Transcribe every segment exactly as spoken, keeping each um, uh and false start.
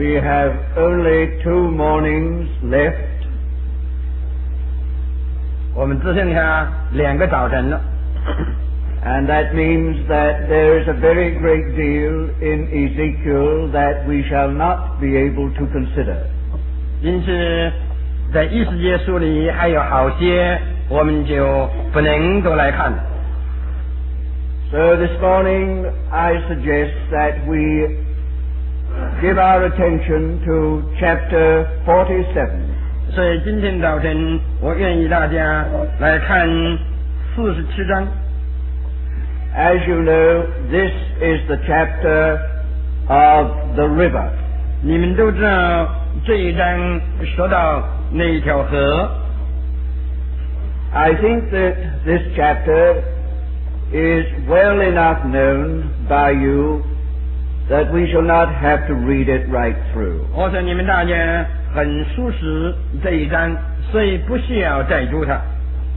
We have only two mornings left. 我们只剩下两个早晨了。 And that means that there is a very great deal in Ezekiel that we shall not be able to consider. 因此，在以斯帖书里还有好些我们就不能够来看。 So this morning I suggest that we give our attention to chapter forty-seven. 所以今天早晨，我愿意大家来看四十七章。 As you know, this is the chapter of the river. 你们都知道这一章说到那一条河。 I think that this chapter is well enough known by you that we shall not have to read it right through. 我想你们大家很熟悉这一章，所以不需要再读它。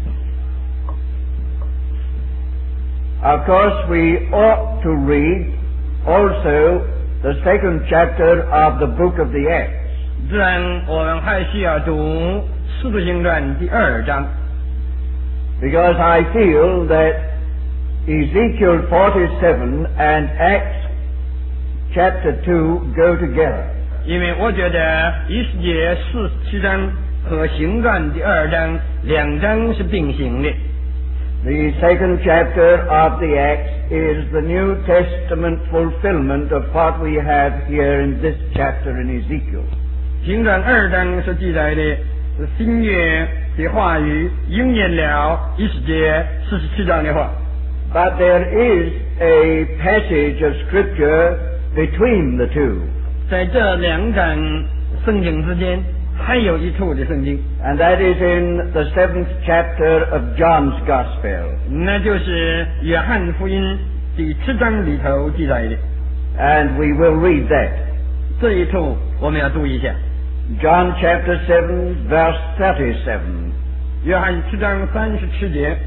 Of course, we ought to read also the second chapter of the book of the Acts. 自然，我们还需要读《使徒行传》第二章。 Because I feel that Ezekiel forty-seven and Acts chapter two go together. 因为我觉得以斯帖四十七章和行传第二章两章是并行的。 The second chapter of the Acts is the New Testament fulfillment of what we have here in this chapter in Ezekiel. 行传二章所记载的是新约的话语应验了以斯帖四十七章的话。 But there is a passage of scripture between the two. 在这两章圣经之间还有一处的圣经， And that is in the seventh chapter of John's Gospel. 那就是约翰福音第七章里头记载的。 And we will read that. 这一处我们要读一下。 John chapter seven, verse thirty-seven. 约翰七章三十七节。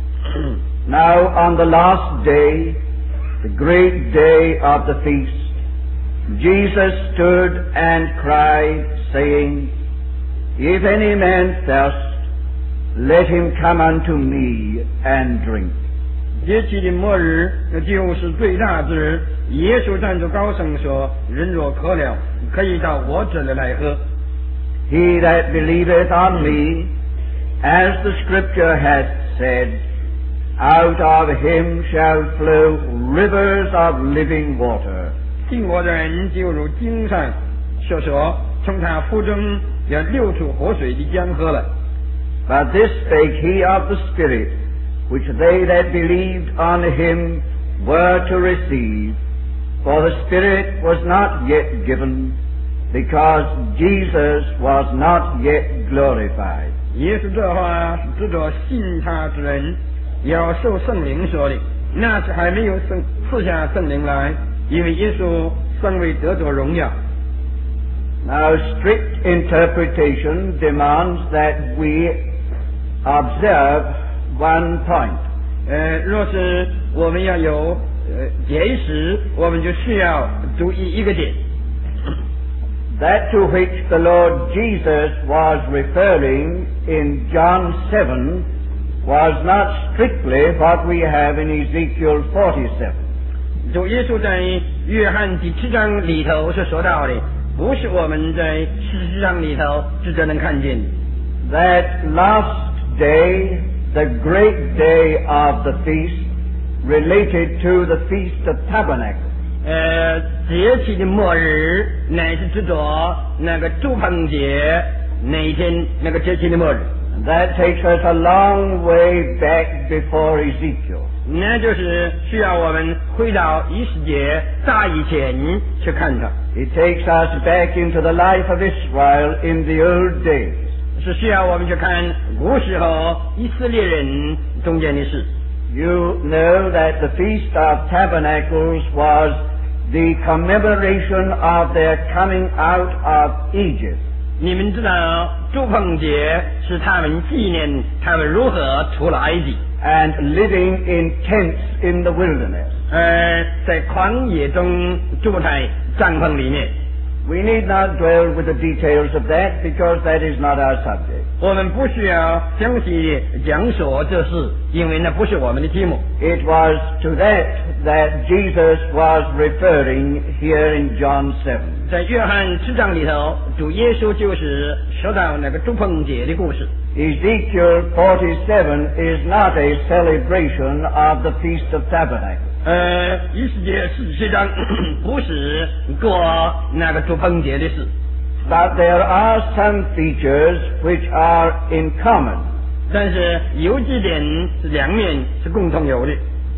Now on the last day, the great day of the feast, Jesus stood and cried, saying, If any man thirst, let him come unto me and drink. 节期的末日，那就是最大之日。耶稣站着高声说：“人若渴了，可以到我这里来喝。” He that believeth on me, as the Scripture hath said, out of him shall flow rivers of living water. 信我的人就如经上所说，从他腹中要流出活水的江河来。 But this spake he of the Spirit, which they that believed on him were to receive. For the Spirit was not yet given, because Jesus was not yet glorified. 耶稣这话是指着信他之人要受圣灵说的，那是还没有圣赐下圣灵来，因为耶稣尚未得着荣耀。 Now strict interpretation demands that we observe one point. 呃，若是我们要有呃解释，我们就需要注意一个点。 That to which the Lord Jesus was referring in John seven was not strictly what we have in Ezekiel forty-seven. 主耶稣在约翰第七章里头所说到的，不是我们在四十章里头直接能看见的。 That last day, the great day of the feast, related to the Feast of Tabernacles. 呃，节期的末日乃是指着那个住棚节那一天那个节期的末日。 And that takes us a long way back before Ezekiel. 那就是需要我们回到以斯帖大以前去看它。 It takes us back into the life of Israel in the old days. 是需要我们去看古时候以色列人中间的事。 You know that the Feast of Tabernacles was the commemoration of their coming out of Egypt. 你们知道住棚节是他们纪念他们如何出了埃及。 And living in tents in the wilderness. 呃，在旷野中住在帐篷里面。 We need not dwell with the details of that because that is not our subject. 我们不需要详细讲说这事，因为那不是我们的题目。 It was to that that Jesus was referring here in John seven. 在约翰七章里头，主耶稣就是说到那个祝棚节的故事。 Ezekiel forty-seven is not a celebration of the Feast of Tabernacles. 呃，以西结四十七章不是过那个祝棚节的事。 But there are some features which are in common. 但是有几点是两面是共同有的。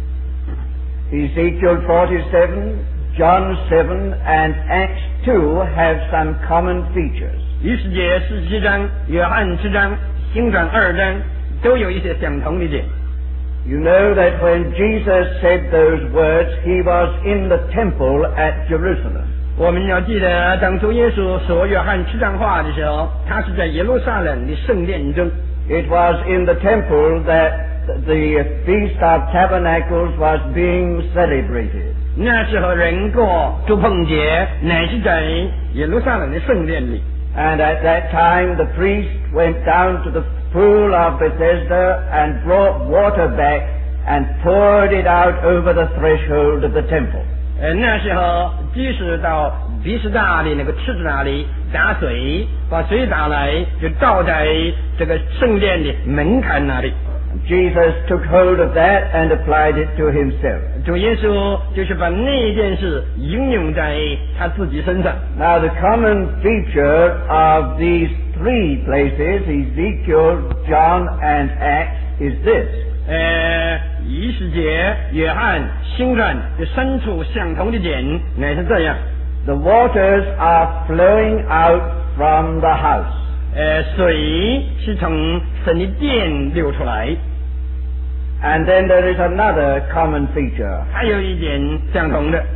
Ezekiel forty-seven, John seven, and Acts two have some common features. 以西结四十七章、约翰七章、行传二章都有一些相同的点。 You know that when Jesus said those words, he was in the temple at Jerusalem. 我们要记得，当主耶稣说约翰七章话的时候，他是在耶路撒冷的圣殿中。 It was in the temple that the Feast of Tabernacles was being celebrated. 那时候人过祝棚节，乃是在耶路撒冷的圣殿里。 And at that time, the priest went down to the pool of Bethesda and brought water back and poured it out over the threshold of the temple. 呃，那时候即使到比斯大的那个池子那里打水，把水打来就倒在这个圣殿的门槛那里。 Jesus took hold of that and applied it to himself. 主耶稣就是把那件事应用在他自己身上。 Now the common feature of these three places, Ezekiel, John, and Acts, is this. 呃，以西结、约翰、行传这三处相同的点乃是这样。 The waters are flowing out from the house. 呃，水是从神的殿流出来。 And then there is another common feature. 还有一点相同的。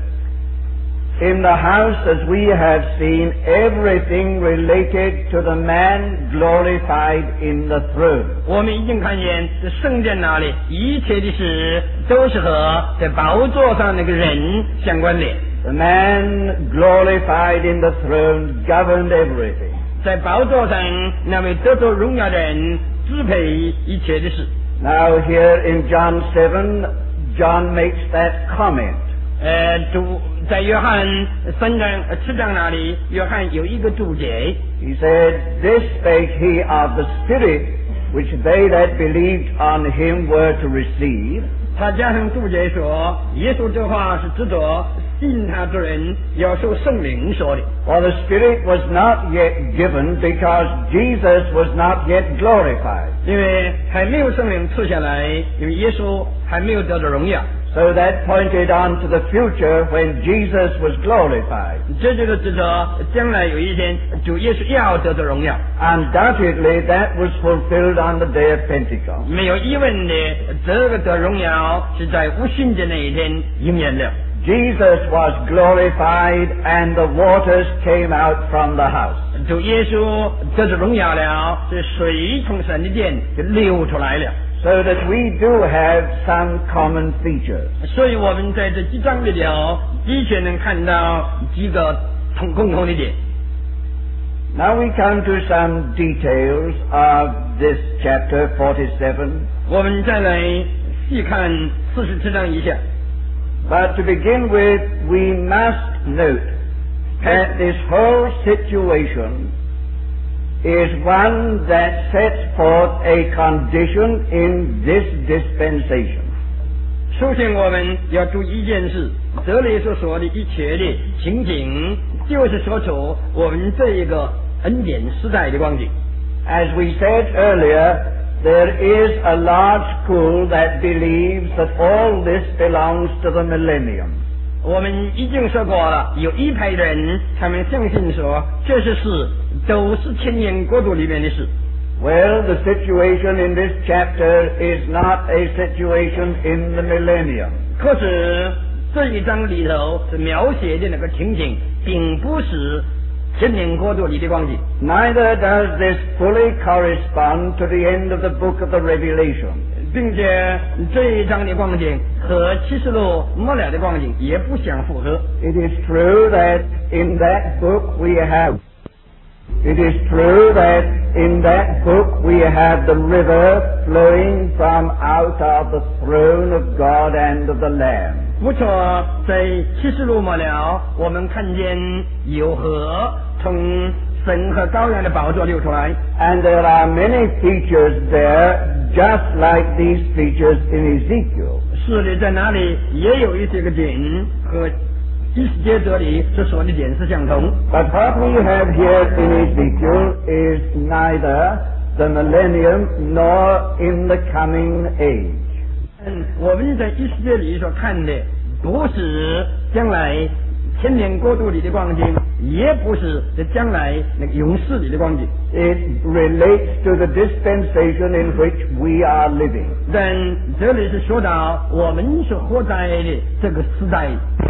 In the house, as we have seen, everything related to the man glorified in the throne. 我们已经看见这圣殿那里一切的事都是和在宝座上那个人相关联。 The man glorified in the throne governed everything. 在宝座上那位得着荣耀的人支配一切的事。 Now here in John seven, John makes that comment. 呃，主在约翰三章七章那里，约翰有一个注解。 He said, "This spake he of the Spirit, which they that believed on him were to receive." 他加上注解说，耶稣这话是指着信他之人要受圣灵说的。 For the Spirit was not yet given because Jesus was not yet glorified. 因为还没有圣灵赐下来，因为耶稣还没有得到荣耀。 So that pointed on to the future when Jesus was glorified. 这就是指着将来有一天主耶稣要得到荣耀。 Undoubtedly, that was fulfilled on the day of Pentecost. 没有疑问的，这个得荣耀是在五旬节那一天应验了。 Jesus was glorified and the waters came out from the house. 主耶稣得到荣耀了，这水从神的殿就流出来了。 So that we do have some common features. 所以我们在这几章里头的确能看到几个同共同的点。 Now we come to some details of this chapter forty-seven. 我们再来细看四十七章以下。 But to begin with, we must note that this whole situation is one that sets forth a condition in this dispensation. 首先我们要注意一件事，这里所说的一切的情景，就是说出我们这一个恩典时代的光景。 As we said earlier, there is a large school that believes that all this belongs to the millennium. 我们已经说过了，有一派人，他们相信说这些事都是千年国度里面的事。 Well, the situation in this chapter is not a situation in the millennium. 可是这一章里头是描写的那个情景，并不是千年国度里的光景。 Neither does this fully correspond to the end of the book of the Revelation. 并且这一章的光景和启示录末了的光景也不相符合。 It is true that in that book we have It is true that in that book we have the river flowing from out of the throne of God and of the Lamb. 不错，在启示录末了，我们看见有河从神和羔羊的宝座流出来。 And there are many features there, just like these features in Ezekiel. 是的，在那里也有一些个景和以西结这里所说的点是相同。 But what we have here in Ezekiel is neither the millennium nor in the coming age. 嗯，我们在以西结里所看的不是将来千年国度里的光景，也不是在将来那个永世里的光景。 It relates to the dispensation in which we are living. 但这里是说到我们所活在的这个时代。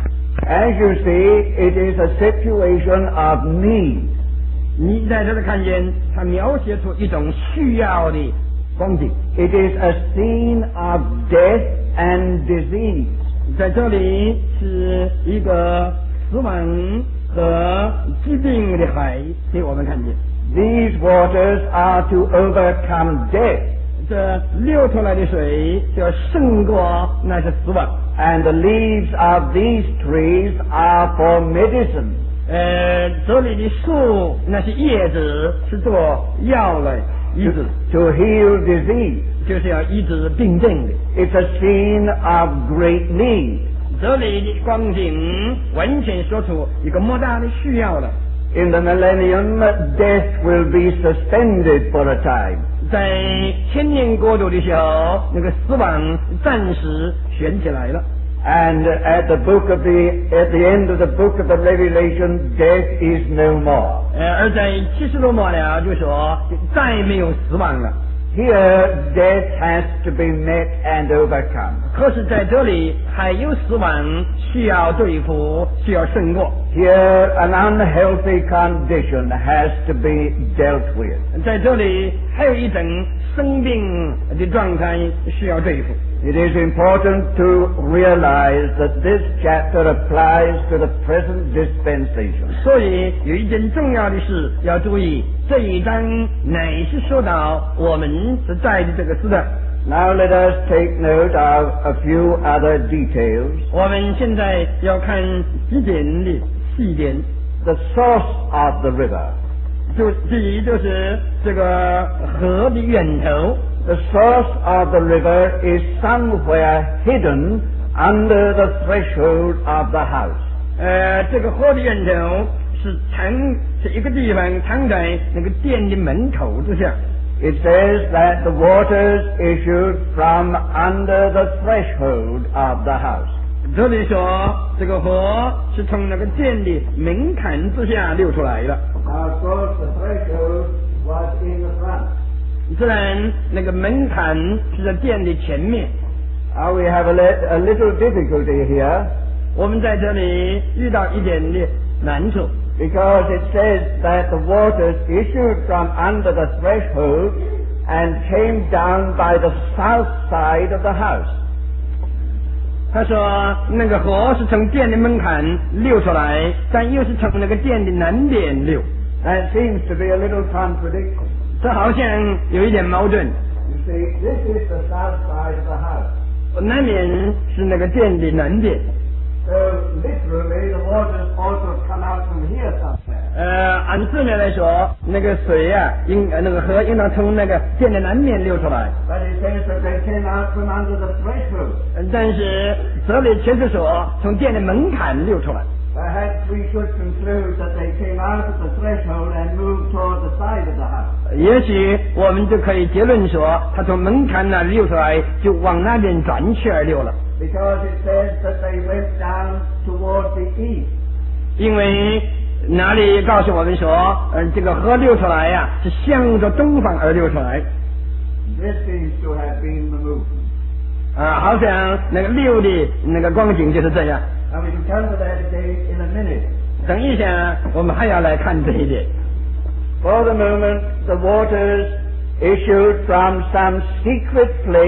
As you see, it is a situation of need. 你在这里看见它描写出一种需要的光景。 It is a scene of death and disease. 在这里是一个死亡和疾病的海给我们看见。 These waters are to overcome death. 这流出来的水就要胜过那些死亡。 And the leaves of these trees are for medicine. 呃，这里的树那些叶子是做药来医治， To heal disease. 就是要医治病症的。 It's a scene of great need. 这里的光景完全说出一个莫大的需要了。 In the millennium, death will be suspended for a time. 在千年国度的时候，那个死亡暂时悬起来了。 And at the book of the at the end of the book of the Revelation, death is no more. 呃，而在启示录末了就说再没有死亡了。 Here, death has to be met and overcome. 可是在这里还有死亡需要对付，需要胜过。 Here, an unhealthy condition has to be dealt with. 在这里还有一种生病的状态需要对付。 It is important to realize that this chapter applies to the present dispensation. 所以有一件重要的事要注意，这一章乃是说到我们所在的这个时代。 Now let us take note of a few other details. 我们现在要看几点的细点。 The source of the river. 就第一就是这个河的源头。 The source of the river is somewhere hidden under the threshold of the house. 呃，这个河的源头是藏是一个地方藏在那个殿的门口之下。 It says that the waters issued from under the threshold of the house. 这里说这个河是从那个殿的门槛之下流出来的。 Now, of course, the threshold was in the front. 自然那个门槛是在殿的前面。 Now we have a, li- a little difficulty here 我们在这里遇到一点的难处， because it says that the waters issued from under the threshold and came down by the south side of the house. 他说那个河是从殿的门槛流出来，但又是从那个殿的南边流， That seems to be a little contradiction. 这好像有一点矛盾。 You see, this is the south side of the house. 南面是那个殿的南边， So literally, the waters also come out from here somewhere. 呃，按字面来说，那个水啊，应呃那个河应当从那个殿的南面流出来。 But it says that they came out from under the threshold. 呃但是这里确实说从殿的门槛流出来。 Perhaps we should conclude that they came out of the threshold and moved toward the side of the house. 也许我们就可以结论说，它从门槛那流出来，就往那边转圈而流了。 Because it says that they went down toward the east. 因为哪里告诉我们说，嗯、这个河流出来呀、是向着东方而流出来， This seems to have been the movement. 啊，好像那个流的那个光景就是这样。 Now we can come to that again in a minute. 等一下，我们还要来看这一点。 For the moment, the waters issued from some secret place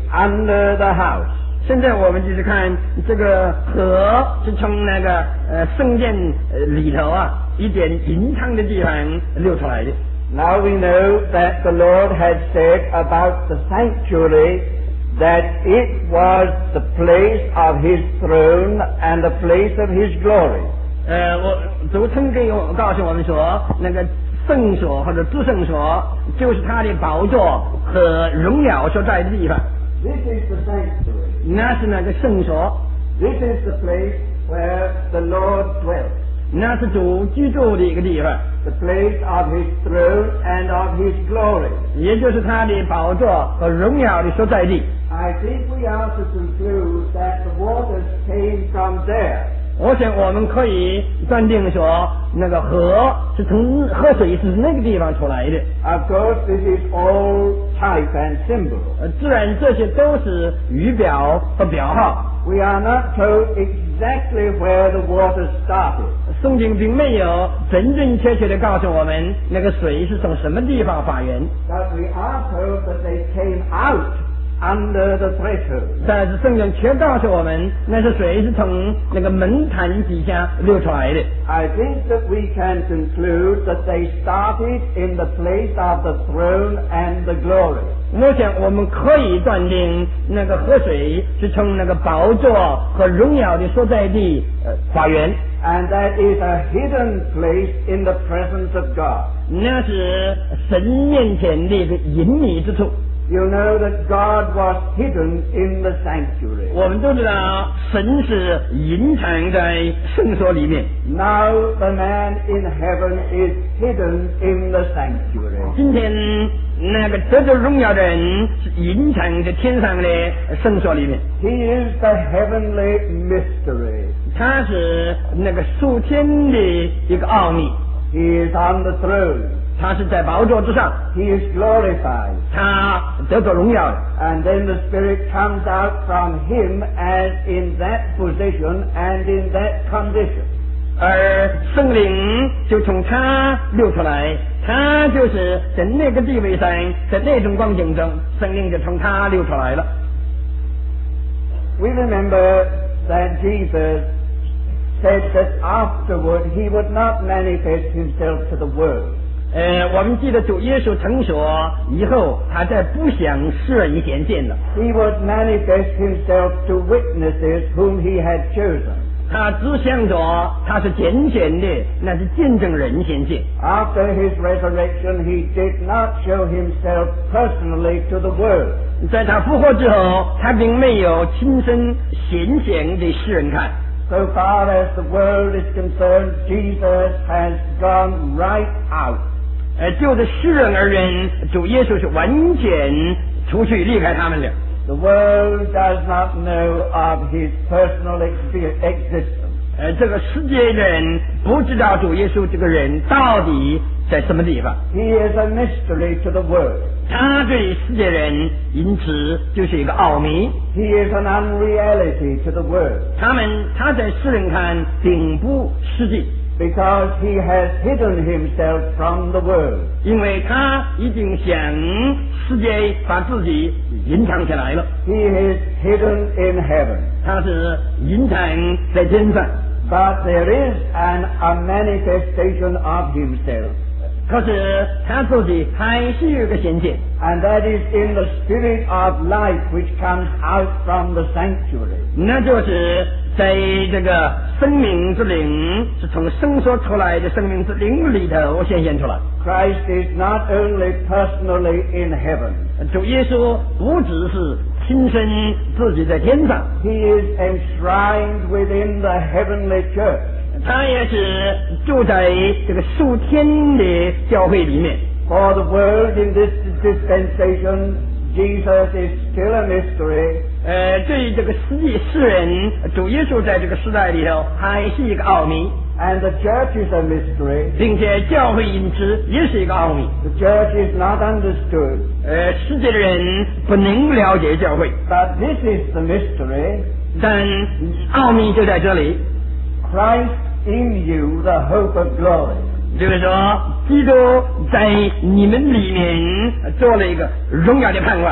under the house. 现在我们就是看这个河是从那个呃圣殿呃里头啊一点隐藏的地方流出来的。 Now we know that the Lord had said about the sanctuary that it was the place of His throne and the place of His glory. 呃，我主曾给我告诉我们说，那个圣所或者至圣所就是他的宝座和荣耀所在的地方。 This is the sanctuary. 那是那个圣所。 This is the place where the Lord dwells. 那是主居住的一个地方。 The place of His throne and of His glory. 也就是他的宝座和荣耀的所在地。 I think we are to conclude that the waters came from there. 我想我们可以断定说，那个河是从河水是那个地方出来的。 Of course, this is all type and symbol. 呃，自然这些都是语表和表号。 We are not told exactly where the water started. 圣经并没有真真切切的告诉我们那个水是从什么地方发源。 But we are told that they came out under the threshold. 但是圣经却告诉我们，那是水是从那个门槛底下流出来的。 I think that we can conclude that they started in the place of the throne and the glory. 我想我们可以断定，那个河水是从那个宝座和荣耀的所在地呃发源。 And that is a hidden place in the presence of God. 那是神面前的一个隐秘之处。 You know that God was hidden in the sanctuary. 我们都知道神是隐藏在圣所里面。 Now the man in heaven is hidden in the sanctuary. 今天那个得着荣耀的人是隐藏在天上的圣所里面。 He is the heavenly mystery. 他是那个属天的一个奥秘。 He is on the throne. 他是在宝座之上。 He is glorified. 他得着荣耀。 And then the Spirit comes out from him as in that position and in that condition. 而圣灵就从他流出来，他就是在那个地位上，在那种光景中，圣灵就从他流出来了。 We remember that Jesus said that afterward he would not manifest himself to the world. 呃，我们记得主耶稣曾说，以后他再不向世人显现了。 He would manifest himself to witnesses whom he had chosen. 他只想着他是拣选的，那是见证人显现。 After his resurrection, he did not show himself personally to the world. 在他复活之后，他并没有亲身显现给世人看。 So far as the world is concerned, Jesus has gone right out. 呃，就着世人而言，主耶稣是完全出去离开他们了。 The world does not know of his personal existence. 呃，这个世界人不知道主耶稣这个人到底在什么地方。 He is a mystery to the world. 他对世界人因此就是一个奥秘。 He is an unreality to the world. 他们他在世人看并不实际。 Because he has hidden himself from the world. 因为他已经向世界把自己隐藏起来了。 He is hidden in heaven. 他是隐藏在天上。 But there is an, a manifestation of himself. 可是他自己还是有一个显现。 And that is in the spirit of life which comes out from the sanctuary. 那就是在这个生命之灵是从生所出来的生命之灵里头显现出来。 Christ is not only personally in heaven. 主耶稣不只是亲身自己在天上， He is enshrined within the heavenly church. 他也是住在这个属天的教会里面。 For the world in this dispensation, Jesus is still a mystery. 呃，对于这个世界世人，主耶稣在这个时代里头还是一个奥秘， And the church is a mystery. 并且教会因此也是一个奥秘。 The church is not understood. 呃，世界的人不能了解教会， But this is the mystery. 但奥秘就在这里， Christ in you, the hope of glory. 就是说，基督在你们里面做了一个荣耀的盼望。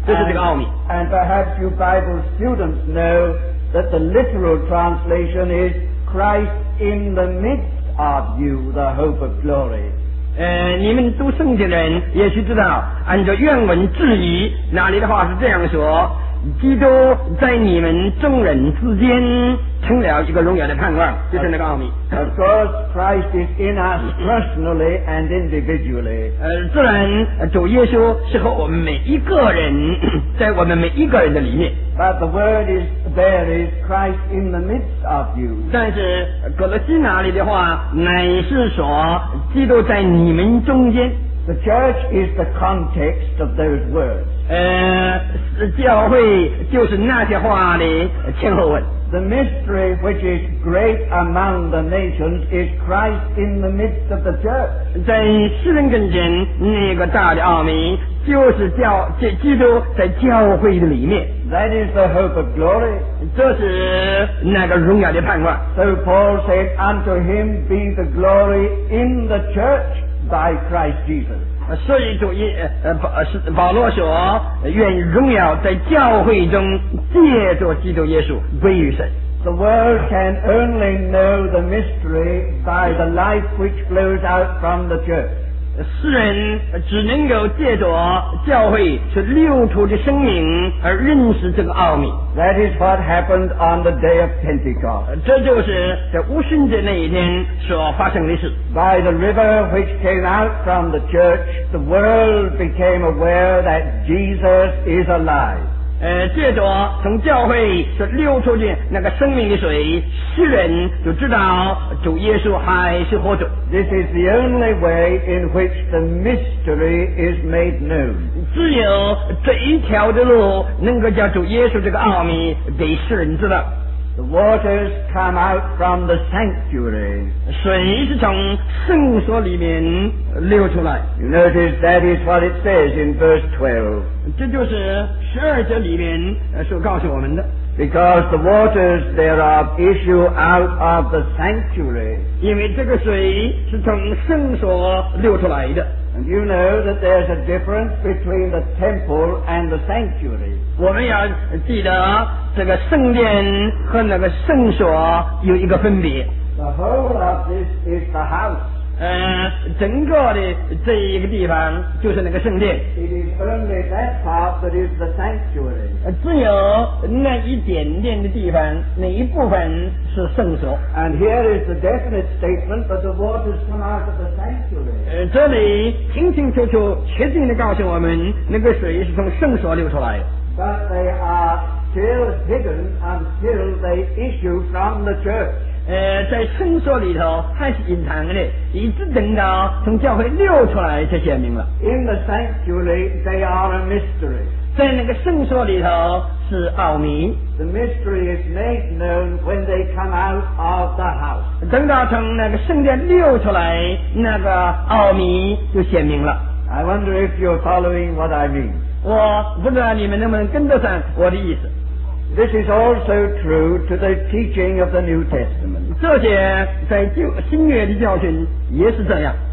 这是这个奥秘。 And perhaps you Bible students know that the literal translation is Christ in the midst of you, the hope of glory. 呃，你们读圣经的人也许知道，按照原文质疑，那里的话是这样说：基督在你们众人之间成了一个荣耀的盼望，就是那个奥秘。 Of course, Christ is in us personally and individually. 呃，自然，主耶稣是和我们每一个人，在我们每一个人的里面。 But the word is there is Christ in the midst of you. 但是哥罗西那里的话，乃是说基督在你们中间。 The church is the context of those words. 呃，教会就是那些话的前后文。 The mystery which is great among the nations is Christ in the midst of the church. 在世人跟前，那个大的奥秘就是教这基督在教会的里面。 That is the hope of glory. 这是那个荣耀的盼望。 So Paul said, "Unto him be the glory in the church by Christ Jesus." 所以主耶呃保是保罗说，愿荣耀在教会中借着基督耶稣归于神。 The world can only know the mystery by the life which flows out from the church. 世人只能够借着教会是流出的生命而认识这个奥秘。 That is what happened on the day of Pentecost. 这就是在五旬节那一天所发生的事。 By the river which came out from the church, the world became aware that Jesus is alive. 呃，借着从教会所流出的那个生命的水，世人就知道主耶稣还是活着。 This is the only way in which the mystery is made known. 只有这一条的路能够叫主耶稣这个奥秘给世人知道。 The waters come out from the sanctuary. 水是从圣所里面流出来。 You notice that is what it says in verse twelve. 这就是十二节里面呃所告诉我们的。 Because the waters thereof issue out of the sanctuary. 因为这个水是从圣所流出来的。 And you know that there's a difference between the temple and the sanctuary. 我们要记得这个圣殿和那个圣所有一个分别。 The whole of this is the house. 呃，整个的这一个地方就是那个圣殿。 It is only that part that is the sanctuary. 呃只有那一点点的地方，那一部分是圣所。 And here is the definite statement that the waters come out of the sanctuary. 呃，这里清清楚楚、确定的告诉我们，那个水是从圣所流出来的。 But they are still hidden until they issue from the church. 呃，在圣所里头还是隐藏的，一直等到从教会流出来才显明了。 In the sanctuary, they are a mystery. 在那个圣所里头是奥秘， The mystery is made known when they come out of the house. 等到从那个圣殿流出来，那个奥秘就显明了。 I wonder if you're following what I mean. 我不知道你们能不能跟得上我的意思。 This is also true to the teaching of the New Testament. 这些在旧新约的教训也是这样。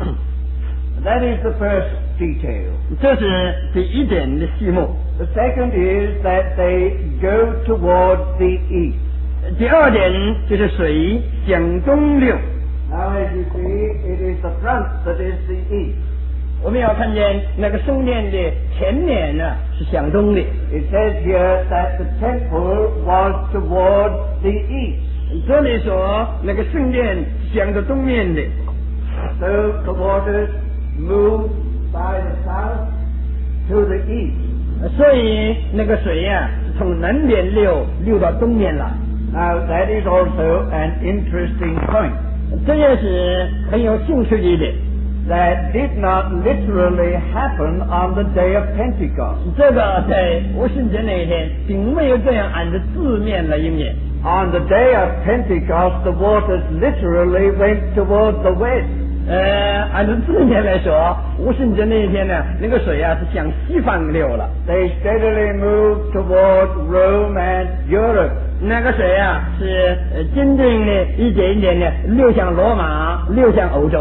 That is the first detail. 这是第一点的细目。 The second is that they go towards the east. 第二点就是水向东流。 Now as you see, it is the front that is the east. 我们要看见那个圣殿的前面呢是向东的。 It says here that the temple was towards the east. 这里说那个圣殿向着东面的。 So the waters moved by the south to the east. 所以那个水呀、是从南边流流到东面来。 Now that is also an interesting point. 这也是很有兴趣的一点。 That did not literally happen on the day of Pentecost. 这个在五旬节那一天，并没有这样按照字面来应验。 On the day of Pentecost, the waters literally went towards the west. 呃，按照字面来说，五旬节那一天呢，那个水啊是向西方流了。 They steadily moved toward Rome and Europe. 那个水啊是呃坚定的一点一点的流向罗马，流向欧洲了。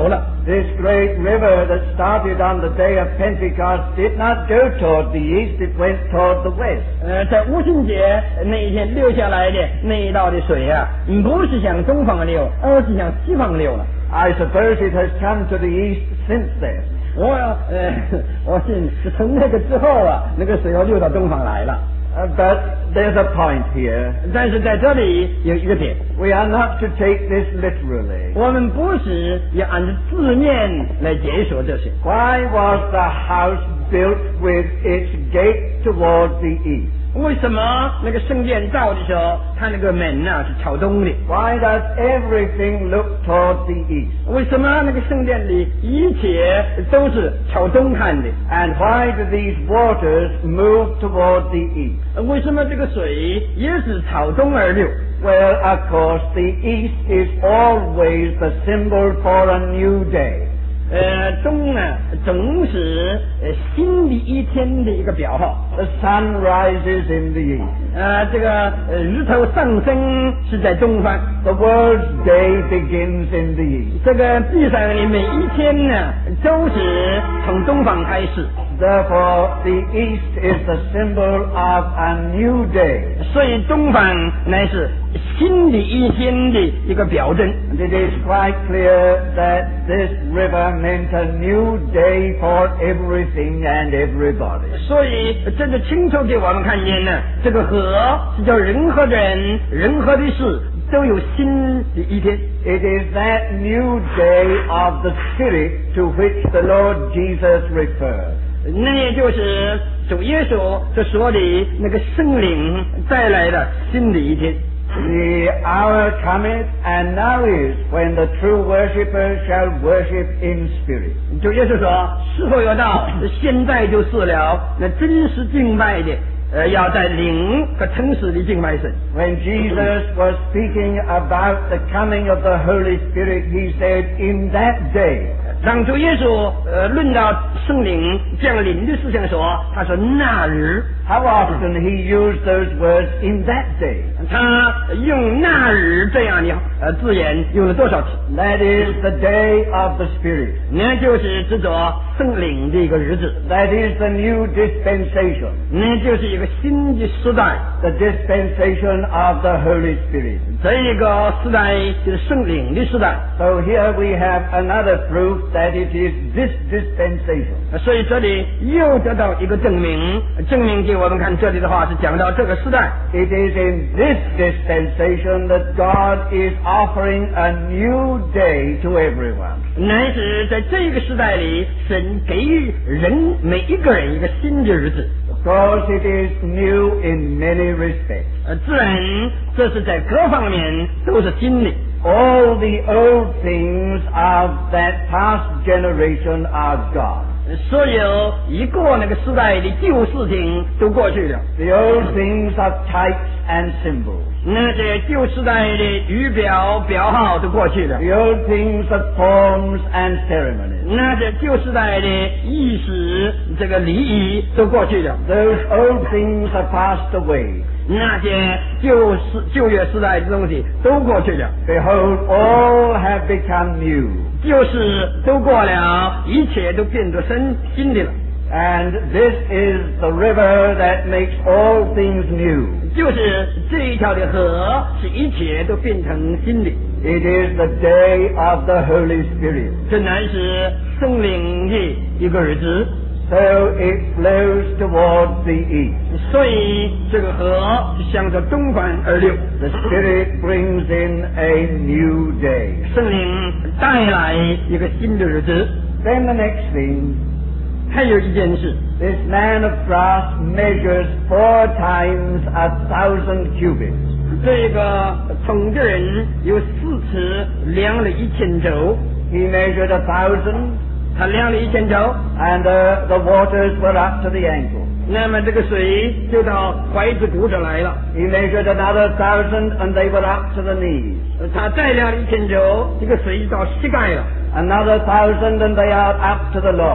This great river that started on the day of Pentecost did not go toward the east, it went toward the west. 呃，在五旬节那一天流下来的那一道的水啊，不是向东方流，而是向西方流了。 I suppose it has come to the east since then. 我呃，我信是从那个之后啊，那个水又流到东方来了。 Uh, but there's a point here. 但是在这里有一个点， We are not to take this literally. 我们不是要按照字面来解说这些。 Why was the house built with its gate toward the east? 为什么那个圣殿造的时候，它那个门呢、啊、是朝东的？ Why does everything look toward the east? 为什么那个圣殿里一切都是朝东看的？ And why do these waters move toward the east? 为什么这个水也是朝东而流？ Well, of course, the east is always the symbol for a new day. 呃，东呢总是呃新的一天的一个表号。 The sun rises in the east. 呃，这个呃日头上升是在东方。 The world's day begins in the east. 这个地上的每一天呢，都是从东方开始。 Therefore, the east is the symbol of a new day. 所以东方乃是新的一天的一个表征。 And it is quite clear that this river meant a new day for everything and everybody. 所以这就清楚给我们看见呢，这个河是叫任何人、任何的事都有新的一天。 It is that new day of the Spirit to which the Lord Jesus referred. 那也就是主耶稣所说的那个圣灵带来的新的一天。 The hour cometh, and now is, when the true worshippers shall worship in spirit. 主耶稣说：“时候有到，现在就是了。那真实敬拜的，呃，要在灵和诚实的敬拜神。” When Jesus was speaking about the coming of the Holy Spirit, he said, in that day. 当主耶稣呃论到圣灵降临的事情说，他说那日。 How often he used those words, in that day? 他用那日这样的呃字眼用了多少次？ That is the day of the Spirit. 那就是指着圣灵的一个日子。 That is the new dispensation. 那就是一个新的时代。 The dispensation of the Holy Spirit. 这一个时代就是圣灵的时代。 So here we have another proof that it is this dispensation. 所以这里又得到一个证明，证明给我们看这里的话是讲到这个时代。 It is in this dispensation that God is offering a new day to everyone. 乃是在这个时代里，神给予人每一个人一个新的日子。 Of course, it is new in many respects. 呃，自然这是在各方面都是新的。 All the old things of that past generation are gone. 所有一过那个时代的旧事情都过去了。 The old things of types and symbols. 那些旧时代的语表表号都过去了。 The old things of forms and ceremonies. 那些旧时代的仪式这个礼仪都过去了。 Those old things are passed away. 那些旧时旧约时代的东西都过去了。 Behold, all have become new. 旧事都过了，一切都变作新新的了。 And this is the river that makes all things new. 就是这一条的河，使一切都变成新的。 It is the day of the Holy Spirit. 这乃是圣灵的一个日子。 So it flows towards the east. 所以这个河是向着东方而流。 The Spirit brings in a new day. 圣灵带来一个新的日子。 Then the next thing, 还有一件事， this man of brass measures four times a thousand cubits. 这个铜的人有四次量了一千肘， He measured a thousand, 他量了一千肘， and uh, the waters were up to the ankle. 那么这个水就到踝子骨上来了。 He measured another thousand, and they were up to the knees. 他再量了一千肘，这个水就到膝盖了。 Another thousand, and they are up to the loins.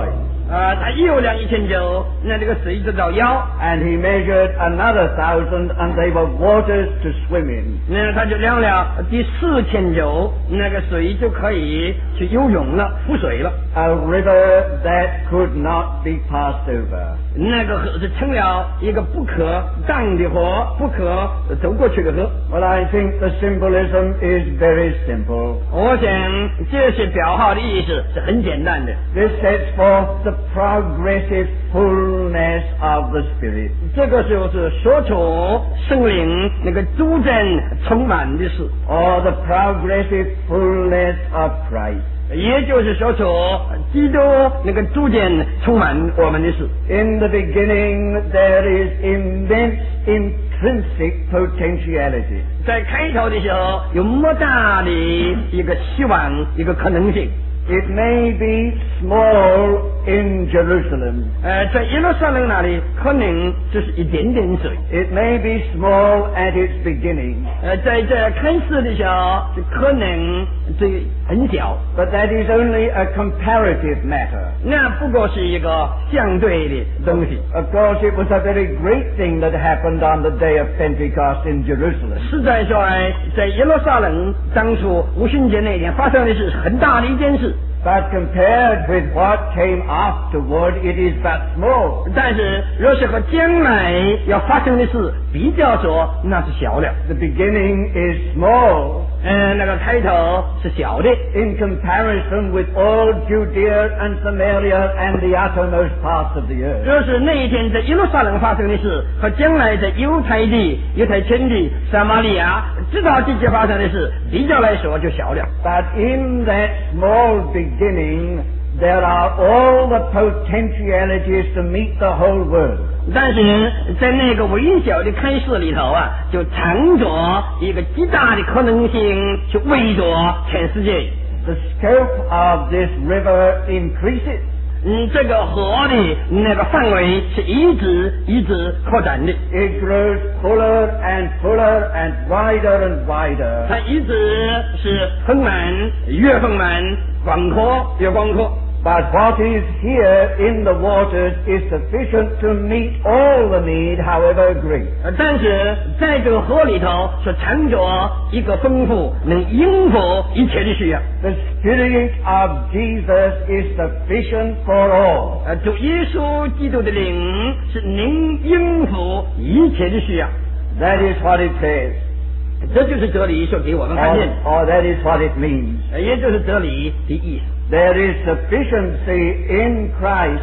啊，他又量一千九，那这个水就到腰。 And he measured another thousand, and they were waters to swim in. 那他就量了第四千九，那个水就可以去游泳了，浮水了。 A river that could not be passed over. 那个河是成了一个不可当的河，不可走过去的河。 Well, I think the symbolism is very simple. 我想这些表号的意思是很简单的。 This sets forth the progressive fullness of the Spirit. 这个就是说出圣灵那个主政充满的事， Or the progressive fullness of Christ. 也就是说出基督那个主政充满我们的事。 In the beginning, there is immense intrinsic potentiality. 在开头的时候有莫大的一个希望，一个可能性。 It may be small in Jerusalem. 呃，在耶路撒冷那里可能只是一点点水。 It may be small at its beginning. 呃，在这开始的时候可能这很小， But that is only a comparative matter. 那不过是一个相对的东西。 Of course, it was a very great thing that happened on the day of Pentecost in Jerusalem. 实在说来，在耶路撒冷当初五旬节那天发生的是很大的一件事。 But compared with what came afterward, it is but small. 但是若是和将来要发生的事比较说，那是小了。 The beginning is small. 嗯，那个开头是小的。 In comparison with all Judea and Samaria and the uttermost parts of the earth. 若是那一天在耶路撒冷发生的事和将来在犹太地、犹太全地、撒玛利亚直到这些发生的事比较来说就小了。 But in that small beginning, there are all the potentialities to meet the whole world. 但是在那个微小的开始里头啊，就藏着一个极大的可能性去围着全世界。 The scope of this river increases. 嗯，这个河的那个范围是一直一直扩展的， It grows fuller and fuller and wider and wider. 它一直是丰满，越丰满，广阔越广阔。 But what is here in the waters is sufficient to meet all the need, however great. 呃但是在这个河里头所藏着一个丰富，能应付一切的需要。 The Spirit of Jesus is sufficient for all. 呃，主耶稣基督的灵是能应付一切的需要。 That is what it says. 这就是这里所给我们看 Or, 见， or that is what it means. 呃也就是这里的意思。 There is sufficiency in Christ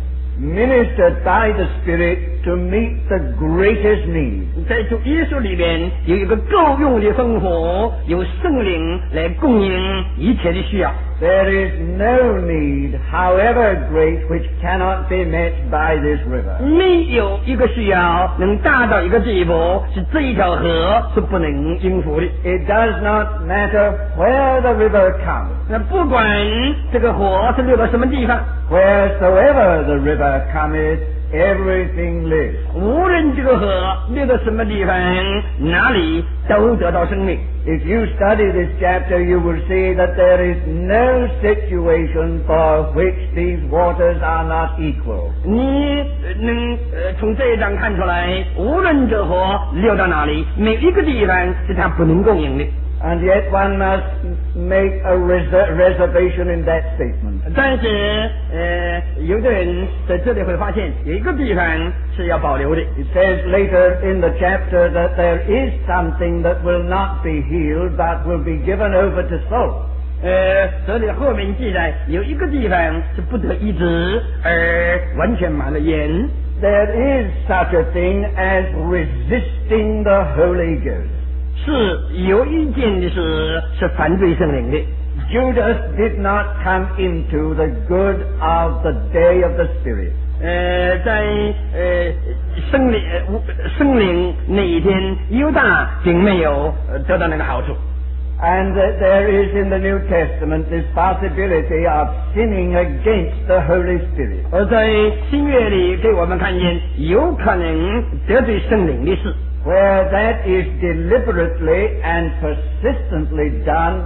ministered by the Spirit to meet the greatest need. 在主耶稣里边有一个够用的丰富，有圣灵来供应一切的需要。 There is no need, however great, which cannot be met by this river. 没有一个需要能达到一个地步，是这一条河是不能应付的。 It does not matter where the river comes. 那不管这个河是流到什么地方， Wheresoever the river cometh, everything lives. 无论这个河流到什么地方，哪里都得到生命。 If you study this chapter, you will see that there is no situation for which these waters are not equal. 你能呃从这一章看出来，无论这河流到哪里，没有一个地方是它不能供应的。 And yet one must make a reser- reservation in that statement. 但是，呃，有的人在这里会发现有一个地方是要保留的。 It says later in the chapter that there is something that will not be healed but will be given over to soul. 呃，这里后面记载有一个地方是不得医治，而完全满了盐。 There is such a thing as resisting the Holy Ghost. 是有一件的事是反对圣灵的。 Judas did not come into the good of the day of the Spirit. 呃，在呃圣灵呃圣灵那一天，犹大并没有呃得到那个好处。 And uh, there is in the New Testament this possibility of sinning against the Holy Spirit. 而在新约里给我们看见有可能得罪圣灵的事。 Where that is deliberately and persistently done,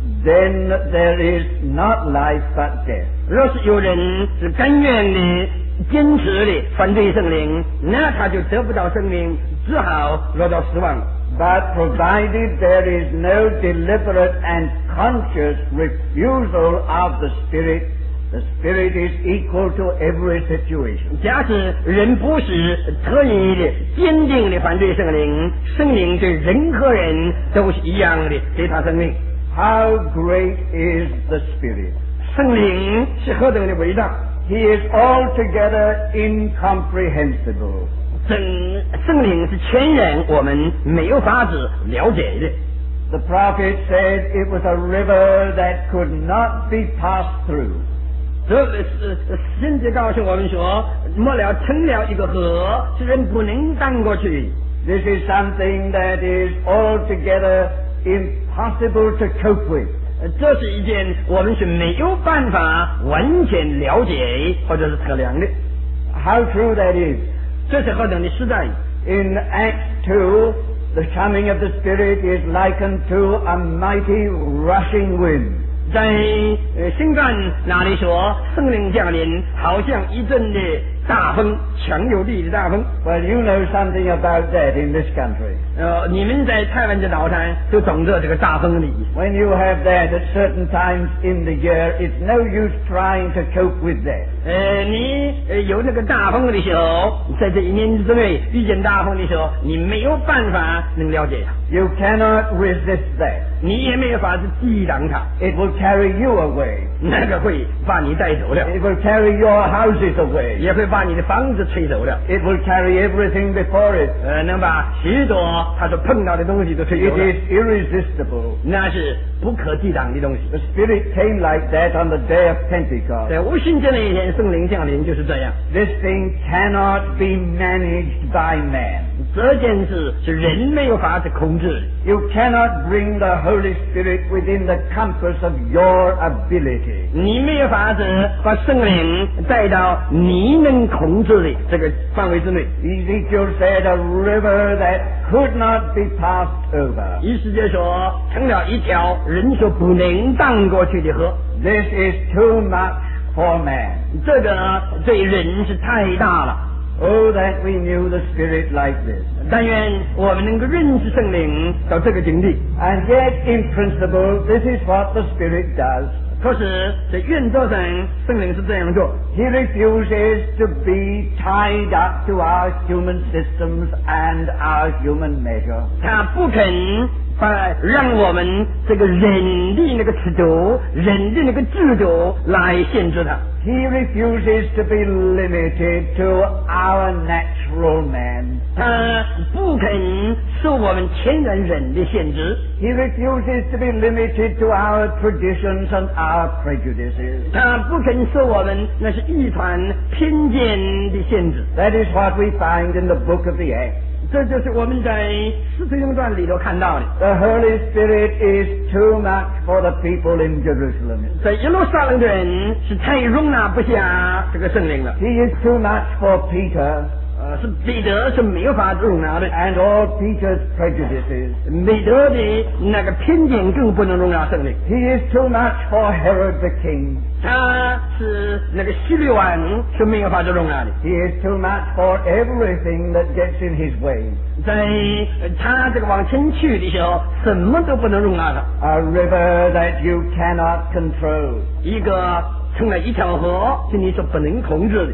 then there is not life but death. 若是有人是甘愿的、坚持的反对圣灵，那他就得不到生命，只好落到死亡。 But provided there is no deliberate and conscious refusal of the Spirit, the Spirit is equal to every situation. 假使人不是特意的、坚定的反对圣灵，圣灵对任何人都是一样的，给他生命。 How great is the Spirit! 圣灵是何等的伟大！ He is altogether incomprehensible. 圣圣灵是全然我们没有法子了解的。 The prophet said it was a river that could not be passed through. 这是先知告诉我们说，末了成了一个河，是人不能荡过去。 This is something that is altogether impossible to cope with. 这是一件我们是没有办法完全了解或者是测量的。 How true that is! 这是何等的实在。 In Acts two, the coming of the Spirit is likened to a mighty rushing wind. 在呃新干那里说，圣灵降临，好像一阵的大风，强有力的大风。 Well, you know something about that in this country. 呃，你们在台湾这岛上都懂得这个大风的意思。 When you have that at certain times in the year, it's no use trying to cope with that. 呃，你呃有那个大风的时候，在这一年之内遇见大风的时候，你没有办法能了解它， You cannot resist that. 你也没有法子抵挡它， It will carry you away. 那个会把你带走了， It will carry your houses away. 也会把你的房子吹走了， It will carry everything before it. 呃，能把许多他所碰到的东西都吹 It 走了， is irresistible. 那是不可抵挡的东西。 The Spirit came like that on the day of Pentecost. 在五旬节那一天，圣灵降临就是这样。 This thing cannot be managed by man. 这件事是人没有法子控制的， You cannot bring the Holy Spirit within the compass of your ability. 你没有法子把圣灵带到你能控制的这个范围之内。 Ezekiel said a river that could not be passed over. 以世界说成了一条人所不能荡过去的河， This is too much for man. 这个对人是太大了。 Oh, that we knew the Spirit like this. 但愿我们能够认识圣灵到这个境地。 And yet, in principle, this is what the Spirit does. 可是，在原则上，圣灵是这样做。 He refuses to be tied up to our human systems and our human measure. 他不肯把让我们这个人的那个尺度、人的那个制度来限制他。 He refuses to be limited to our natural man. 他不肯受我们天然人的限制。 He refuses to be limited to our traditions and our prejudices. 他不肯受我们那是遗传偏见的限制。 That is what we find in the book of the Acts. 这就是我们在《使徒行传》里头看到的。 The Holy Spirit is too much for the people in Jerusalem. 在耶路撒冷的人是太容纳不下这个圣灵了。 He is too much for Peter 呃，是彼得是没有法子容纳的， and all Peter's prejudices. 彼得的那个偏见更不能容纳圣灵。 He is too much for Herod the king. 他是那个希律王是没有法子容纳的， He is too much for everything that gets in his way. 在呃他这个往前去的时候，什么都不能容纳他。 A river that you cannot control. 一个成了一条河，是你所不能控制的。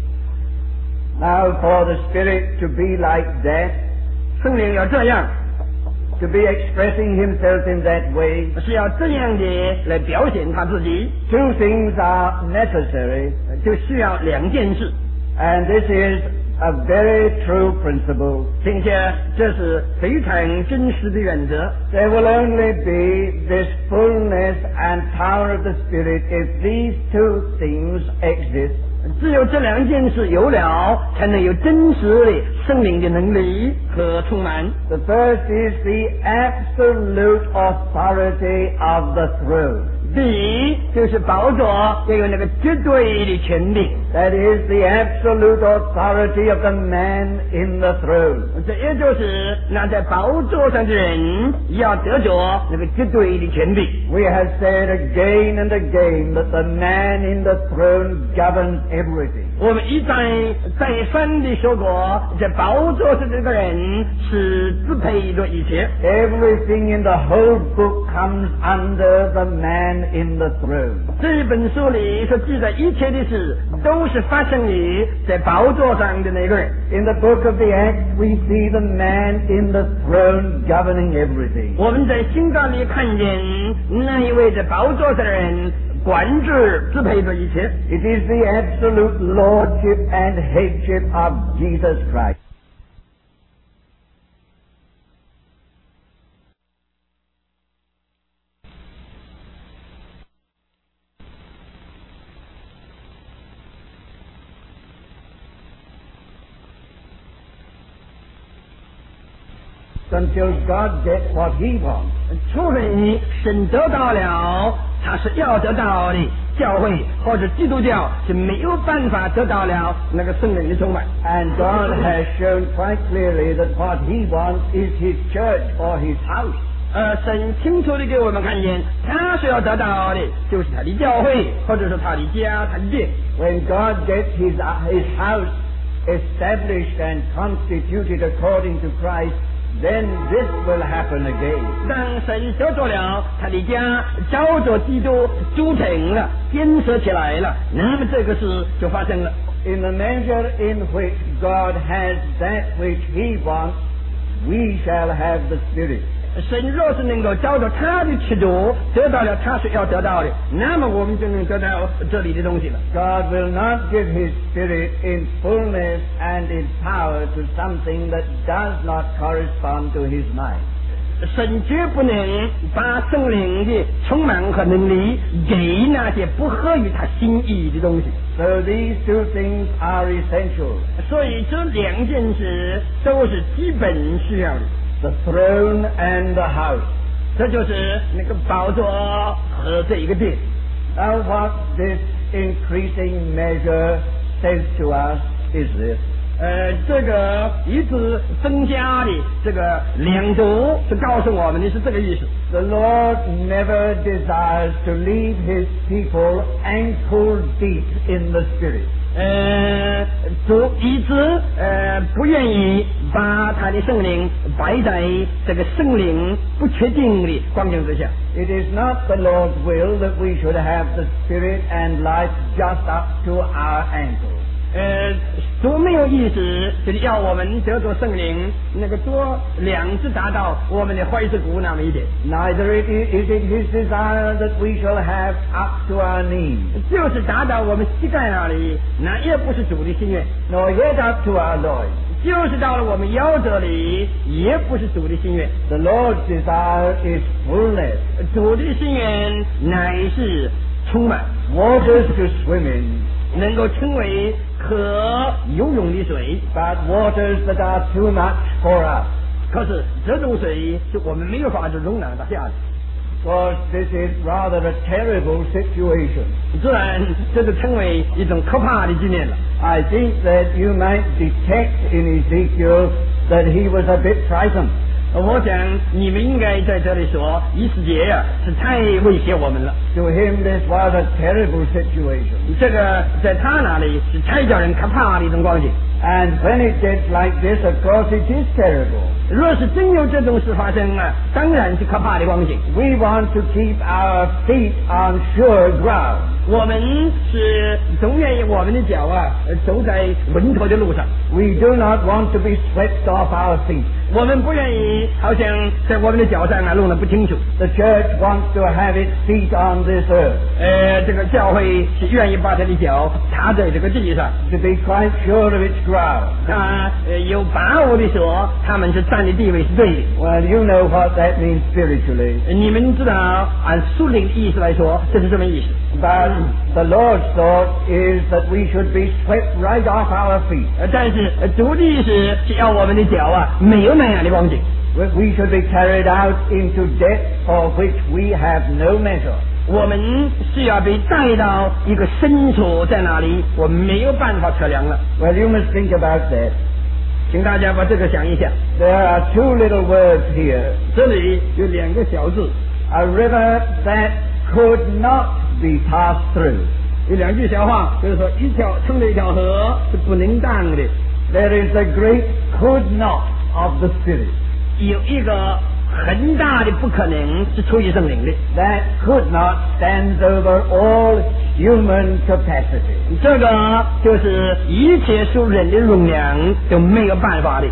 Now for the Spirit to be like that, 圣灵要这样， to be expressing himself in that way, 是要这样的来表现他自己， two things are necessary, 就需要两件事， and this is a very true principle. 并且这是非常真实的原则。 There will only be this fullness and power of the Spirit if these two things exist. 只有这两件事有了，才能有真实的圣灵的能力和充满。 The first is the absolute authority of the throne. 第一就是宝座要有那个绝对的权柄， That is the absolute authority of the man in the throne. 这也就是那在宝座上的人要得着那个绝对的权柄。 We have said again and again that the man in the throne governs everything. 我们一再再三的说过，在宝座上这个人是支配着一切。 Everything in the whole book comes under the man in the throne. 这一本书里所记载一切的事，都是发生于在宝座上的那个人。 In the book of the Acts, we see the man in the throne governing everything. 我们在新章里看见那一位在宝座上的人管制支配着一切。 It is the absolute lordship and headship of Jesus Christ. Until God gets what he wants. 除非神得到了他是要得到的，教会或者基督教是没有办法得到了那个圣灵的充满。 And God has shown quite clearly that what he wants is his church or his house. 呃，神清楚的给我们看见，他所要得到的就是他的教会，或者是他的家、他的殿。 When God gets his, his house established and constituted according to Christ, then this will happen again. 当神得着了他的家，照着基督筑成了、建设起来了，那么这个事就发生了。 In the measure in which God has that which he wants, we shall have the Spirit. 神若是能够照着他的尺度得到了他所要得到的，那么我们就能得到这里的东西了。 God will not give his Spirit in fullness and in power to something that does not correspond to his mind. 神绝不能把圣灵的充满和能力给那些不合于他心意的东西。 So these two things are essential. 所以这两件事都是基本需要的。 The throne and the house. 这就是那个宝座和这一个殿。 Now what this increasing measure says to us is this. 呃，这个一直增加的这个量度是告诉我们的是这个意思。 The Lord never desires to leave his people ankle deep in the Spirit. 呃，主一直呃不愿意把他的圣灵摆在这个圣灵不确定的光景之下。 It is not the Lord's will that we should have the Spirit and life just up to our ankles. 呃，多没有意思，就是要我们得着圣灵，那个多两次达到我们的怀子骨那么一点。 Neither it is, is it his desire that we shall have up to our knees, 就是达到我们膝盖那里，那也不是主的心愿； nor yet up to our loins. 就是到了我们腰这里，也不是主的心愿。 The Lord's desire is fullness, 主的心愿乃是充满， waters to swim in, 能够称为可游泳的水。 but waters that are too much for us. 可是这种水是我们没有法子容纳得下的。 Because this is rather a terrible situation. 自然这就成为一种可怕的经验了。 I think that you might detect in Ezekiel that he was a bit frightened. 我想你们应该在这里说，以斯帖呀是太威胁我们了。 To him this was a terrible situation. 这个在他那里是太叫人可怕的一种光景。 And when it gets like this, of course it is terrible. 若是真有这种事发生啊，当然是可怕的光景。 We want to keep our feet on sure ground. 我们是总愿意我们的脚啊走在稳妥的路上。 We do not want to be swept off our feet. 我们不愿意好像在我们的脚上啊弄得不清楚。 The church wants to have its feet on this earth, 呃，这个教会是愿意把他的脚踏在这个地上， to be quite sure of its ground. 啊，呃，有把握的说他们是站的地位是对的。 Well, you know what that means spiritually. 你们知道按属灵的意思来说，这是什么意思？ But the Lord's thought is that we should be swept right off our feet. 呃，但是呃主的意思是要我们的脚啊没有那样的光景。 We should be carried out into depths for which we have no measure. 我们是要被带到一个深处，在哪里我们没有办法测量了。 Well, you must think about that. 请大家把这个想一想。 There are two little words here. 这里有两个小字， A river that could not be passed through. 有两句小话，就是说一条成了一条河是不能当的。 There is the great could not of the Spirit. 有一个很大的不可能是出于圣灵的， That could not stand over all human capacity. 这个就是一切属人的容量都没有办法的。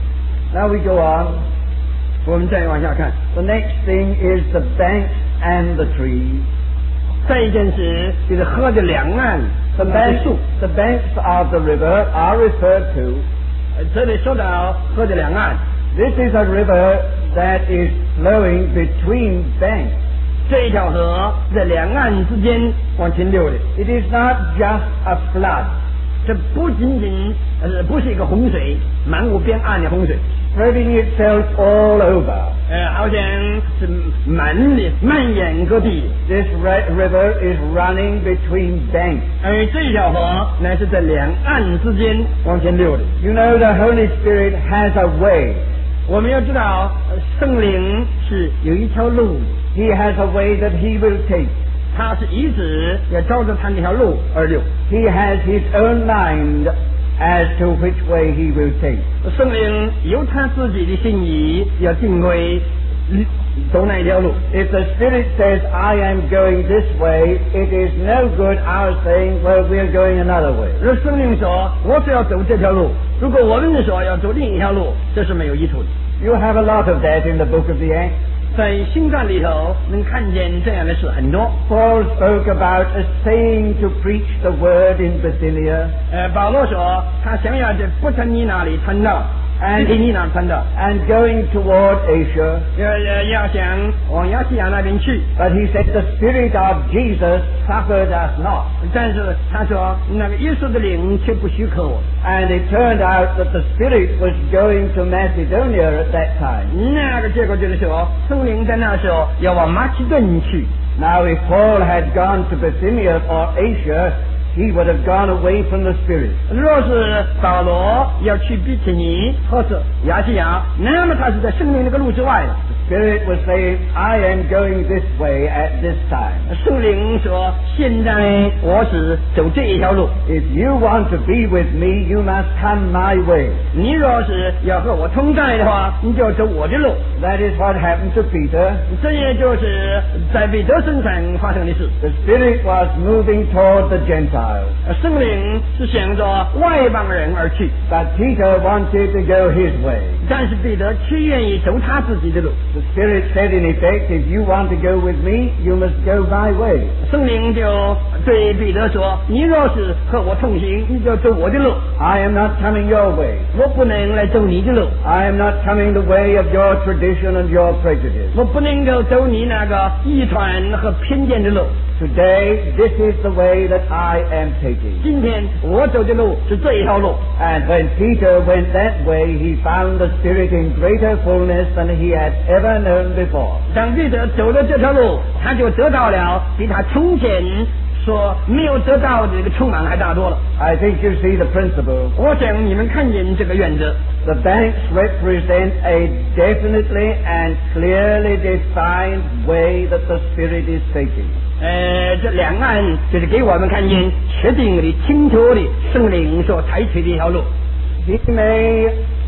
Now we go on. 我们再往下看， The next thing is the banks and the trees. 再一件事就是河的两岸 The 和 banks, 树。 the banks of the river are referred to. 呃这里说到河的两岸， This is a river that is flowing between banks. 这一条河在两岸之间往前流的， It is not just a flood, 这不仅仅呃不是一个洪水，满湖边岸的洪水， spreading itself all over. 呃，好像是满的蔓延各地。 This re- river is running between banks. 而这一条河乃是在两岸之间往前流的。 You know, the Holy Spirit has a way. 我们要知道，呃圣灵是有一条路， He has a way that He will take. 他是一直要照着他那条路而流。 He has His own mind as to which way He will take. 圣灵有他自己的心意，要定位走哪一条路。 If the Spirit says, I am going this way, it is no good our saying, well, we're going another way. 如果圣灵说我是要走这条路，如果我们说要走另一条路，这是没有益处的。 You have a lot of that in the book of the Acts. 在新传里头能看见这样的事很多。 Paul spoke about essaying to preach the word in Bithynia 呃，保罗说他想要在不曾尼那里传道，安提尼那传道， and going toward Asia. 要要要想往亚细亚那边去。 But he said the Spirit of Jesus suffered us not. 但是他说那个耶稣的灵却不许可我。 And it turned out that the Spirit was going to Macedonia at that time. 那个结果就是说，圣灵在那时候要往马其顿去。 Now if Paul had gone to Bithynia or Asia, he would have gone away from the Spirit. 若是保罗要去比提尼或者亚细亚，那么他是在圣灵那个路之外的。 The Spirit was saying, I am going this way at this time. 圣灵说：“现在我是走这一条路， If you want to be with me, you must come my way. 你若是要和我同在的话，你就要走我的路。 That is what happened to Peter. ” 这也就是在彼得身上发生的事。 The Spirit was moving toward the Gentiles. 圣灵是向着外邦人而去， But Peter wanted to go his way. 但是彼得却愿意走他自己的路。 The Spirit said in effect, if you want to go with me, you must go my way. 圣灵就对彼得说：“你若是和我同行，你就走我的路， I am not coming your way. 我不能来走你的路， I am not coming the way of your tradition and your prejudice. 我不能够走你那个遗传和偏见的路。 Today, this is the way that I am taking. 今天我走的路是这一条路。” And when Peter went that way, he found the Spirit in greater fullness than he had ever known before. 当彼得走了这条路，他就得到了比他从前所没有得到的这个充满还大多了。 I think you see the principle. 我想你们看见这个原则。 The banks represent a definitely and clearly defined way that the Spirit is taking. 呃，这两岸就是给我们看见确定的、清楚的圣灵所采取的一条路。 He may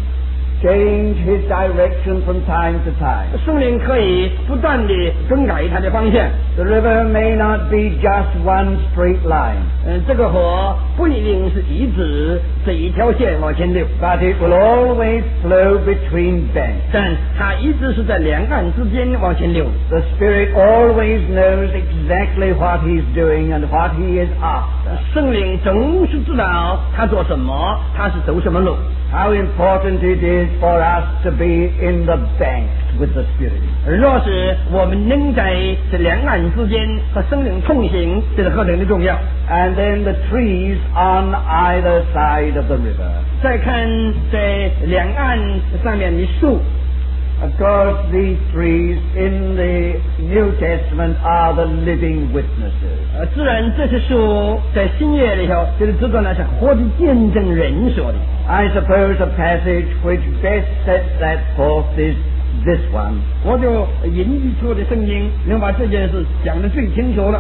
change his direction from time to time. 圣灵可以不断的更改它的方向。 The river may not be just one straight line, 嗯、这个河不一定是一直这一条线往前流， but it will always flow between banks. 但它一直是在两岸之间往前流。 The Spirit always knows exactly what He's doing and what He is after. 圣灵总是知道他做什么，他是走什么路。 How important it is for us to be in the banks with the Spirit. 若是我们能在这两岸之间和圣灵同行，这是何等的重要。 And then the trees on either side of the river. 再看在两岸上面的树， Of course, these trees in the New Testament are the living witnesses. 呃，自然这些书在新约里头，就是指的那是活的见证人说的。 I suppose a passage which best sets that forth is this one. 我就引以出的圣经能把这件事讲得最清楚了。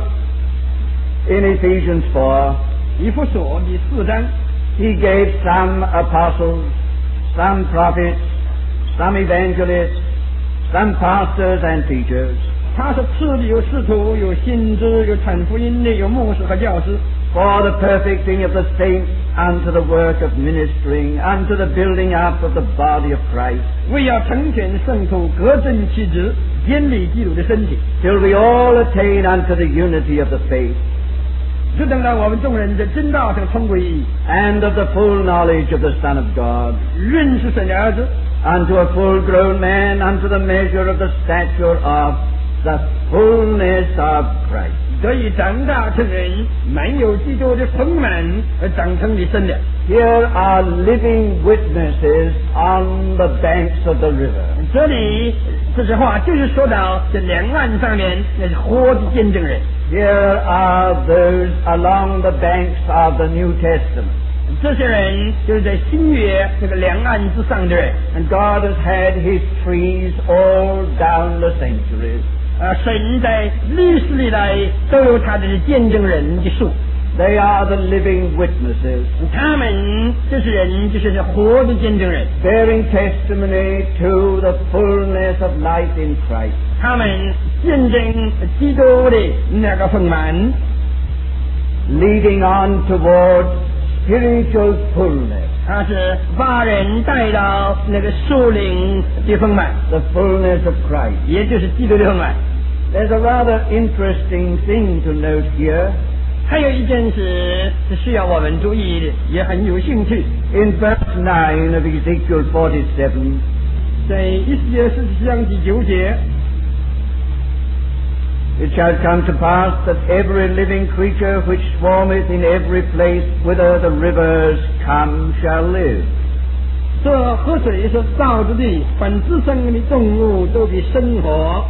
In Ephesians four, 以弗所第四章 he gave some apostles, some prophets, some evangelists, some pastors and teachers, 他是赐的有使徒，有先知，有传福音的，有牧师和教师。 for the perfecting of the saints unto the work of ministering, unto the building up of the body of Christ, 为要成全圣徒，各正其职，建立基督的身体， till we all attain unto the unity of the faith, 就等到我们众人在真道上同归于一， and of the full knowledge of the Son of God, 认识神的儿子， unto a full grown man, unto the measure of the stature of the fullness of Christ. 得以长大成人，满有基督的丰满，而长成的身量。 Here are living witnesses on the banks of the river. 这里这句话就是说到这两岸上面那是活的见证人。 Here are those along the banks of the New Testament. 这些人就是在新约这个两岸之上的人。 And God has had his trees all down the centuries. 呃，神在历史里来都有他的见证人的树， They are the living witnesses, 他们这些人就是活的见证人， bearing testimony to the fullness of life in Christ. 他们见证基督的那个丰满， Leading on toward spiritual fullness, 他是把人带到那个属灵的丰满， the fullness of Christ. 也就是基督的丰满。 There's a rather interesting thing to note here. 还有一件事是需要我们注意的，也很有兴趣。 In verse nine of Ezekiel forty-seven, 在以西结四十章第九节， it shall come to pass that every living creature which swarmeth in every place whither the rivers come shall live. 这河水是造之地，凡滋生的动物都必生活。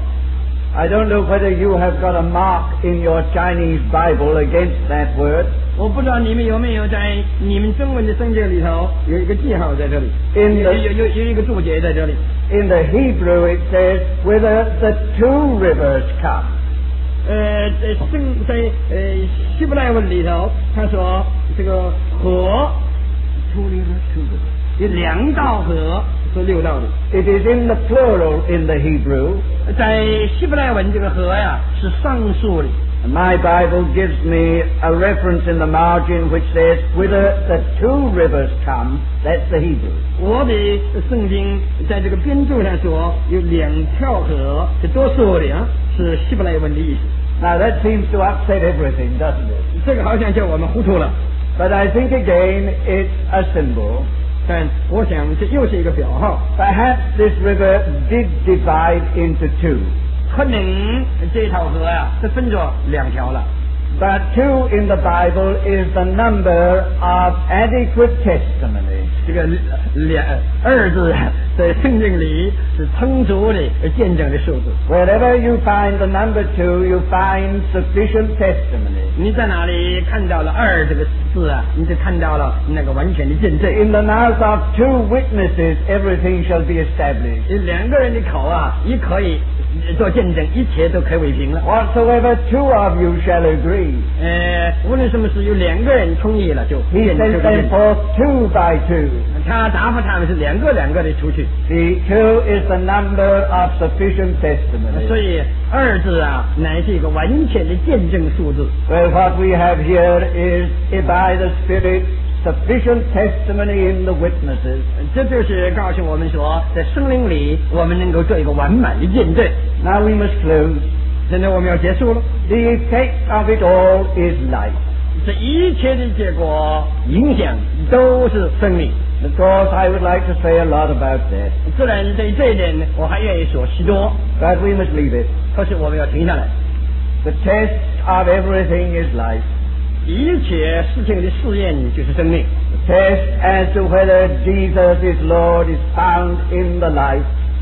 I don't know whether you have got a mark in your Chinese Bible against that word. 我不知道你们有没有在你们中文的圣经里头有一个记号在这里， In 有 the- 有有有一个注解在这里。 In the Hebrew it says, whither the two rivers come. 呃，在圣在呃希伯来文里头，他说这个河 Two rivers, two rivers. 有两道河是六道的， It is in the plural in the Hebrew. 在希伯来文这个河呀是上述的。 And my Bible gives me a reference in the margin which says, whither the two rivers come. That's the Hebrew. 我的圣经在这个编注上说有两条河，是多说的啊，是希伯来文的意思。 Now that seems to upset everything, doesn't it? 这个好像叫我们糊涂了， But I think again it's a symbol. 但我想这又是一个表号。 Perhaps this river did divide into two. 可能这条河呀是分作两条了。 But two in the Bible is the number of adequate testimony. 这个两二字在圣经里是充足的见证的数字。 Wherever you find the number two, you find sufficient testimony. 你在哪里看到了二这个字啊？你就看到了那个完全的见证。 In the mouth of two witnesses, everything shall be established. 两个人的口啊，也可以做见证，一切都可以为凭了。 Whatsoever two of you shall agree. 呃，无论什么事，有两个人同意了，就 He 见证 sent 就 them 见证。 forth two by two. 他答复他们是两个两个的出去， The two is the number of sufficient 所 testimony. 以二字啊，乃是一个完全的见证数字。 Well, what we have here is, by the Spirit, sufficient testimony in the witnesses. 这就是告诉我们说，在圣灵里，我们能够做一个完满的见证。 Now we must close. 现在我们要结束了， The effect of it all is life. 这一切的结果影响都是生命。 Of course, I would like to say a lot about that, 自然对这一点，我还愿意说许多， but we must leave it. 可是我们要停下来。 The test of everything is life. 一切事情的试验就是生命。 The test as to whether Jesus is Lord is found in the life.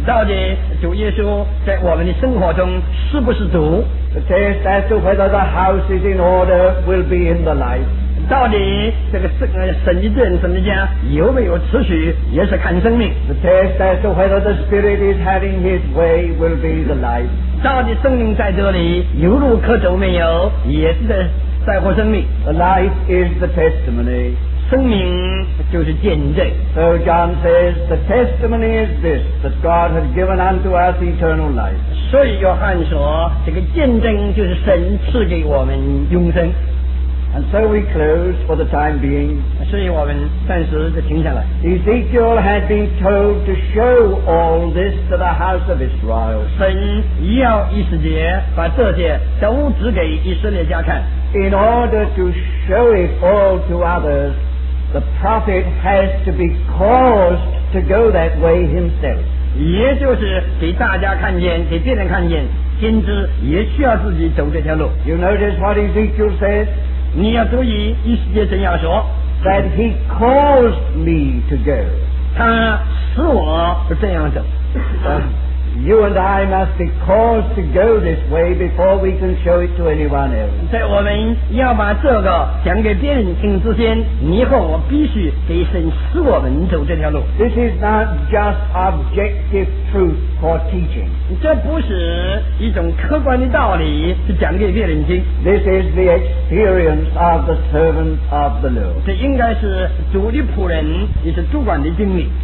到底主耶稣在我们的生活中是不是主？ The test as to whether the house is in order will be in the life. 到底这个神呃神的殿、神的家有没有秩序，也是看生命。 The test as to whether the Spirit is having His way will be the life. 到底生命在这里有路可走没有，也是在在乎生命。 The life is the testimony. 生命就是见证。 So John says, the testimony is this, that God has given unto us eternal life. 所以约翰说，这个见证就是神赐给我们永生。 And so we close for the time being. 所以我们暂时就停下来。 Ezekiel had been told to show all this to the house of Israel. 神要以色列把这些都指给以色列家看。 In order to show it all to others, the prophet has to be caused to go that way himself. 也就是给大家看见，给别人看见，先知也需要自己走这条路。 You notice what Ezekiel says? 你要注意，以色列真要说， That he caused me to go. 他使我这样走。 You and I must be caused to go this way before we can show it to anyone else. 在我们要把这个讲给别人听之前，你和我必须给神使我们走这条路。 This is not just objective truth for teaching. 这不是一种客观的道理，是讲给别人听。 This is the experience of the servant of the Lord. 这应该是主的仆人，也是主管的经历。